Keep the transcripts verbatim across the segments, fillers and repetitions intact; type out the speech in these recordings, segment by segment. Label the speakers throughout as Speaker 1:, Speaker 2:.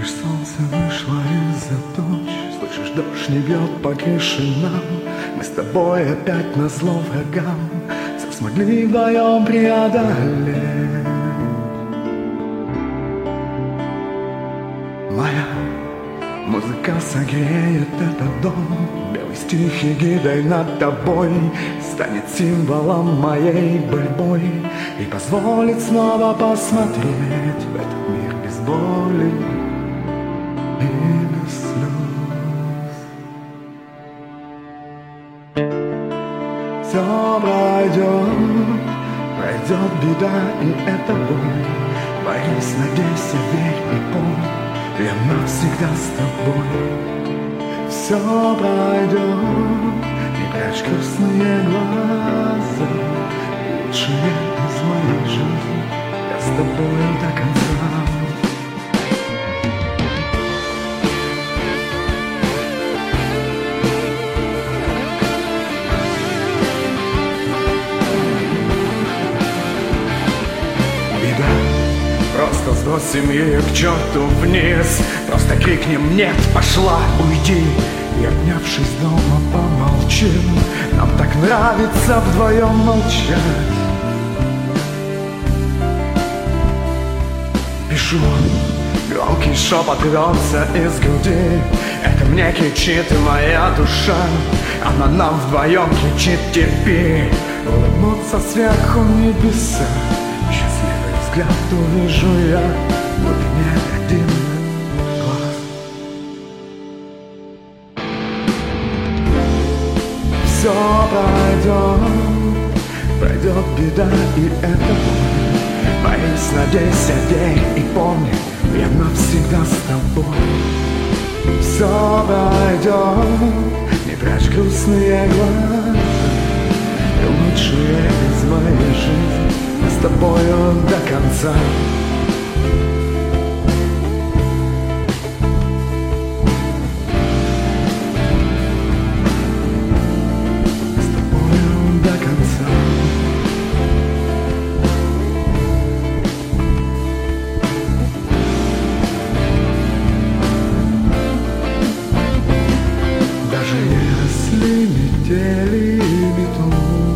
Speaker 1: Видишь, солнце вышло из-за туч, слышишь, дождь не бьет по крыше нам. Мы с тобой опять назло врагам все смогли вдвоем преодолеть. Моя музыка согреет этот дом, белый стих эгидой над тобой станет символом моей борьбой и позволит снова посмотреть в этот мир без боли и без слез. Все пройдет, пройдет беда и это боль. Борись, надейся, верь и помни, я навсегда с тобой. Все пройдет, не прячь грустные глаза. Лучшее из моей жизни я с тобой до конца. Просто сбросим ее к черту вниз, просто крикнем «нет, пошла, уйди!» И обнявшись дома помолчим, нам так нравится вдвоем молчать. Пишу, громкий шепот рвется из груди, это мне кричит моя душа, она нам вдвоем кричит теперь. Улыбнутся сверху небеса, взгляд увижу я в глубине один глаз. Все пройдет, пройдет беда и это боль. Борись, надейся, верь и помни, я навсегда с тобой. Все пройдет, не прячь грустные глаза. Лучшее из моей жизни с тобою до конца. С тобою до конца. Даже если метели метут,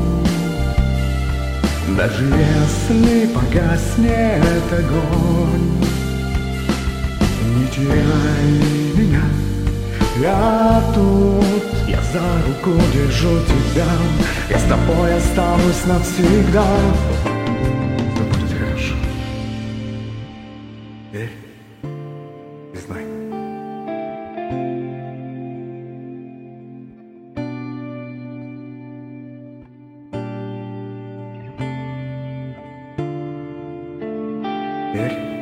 Speaker 1: даже если погаснет огонь, не теряй меня, я тут, я за руку держу тебя, я с тобой останусь навсегда. Все будет хорошо. Верь и знай. Верь.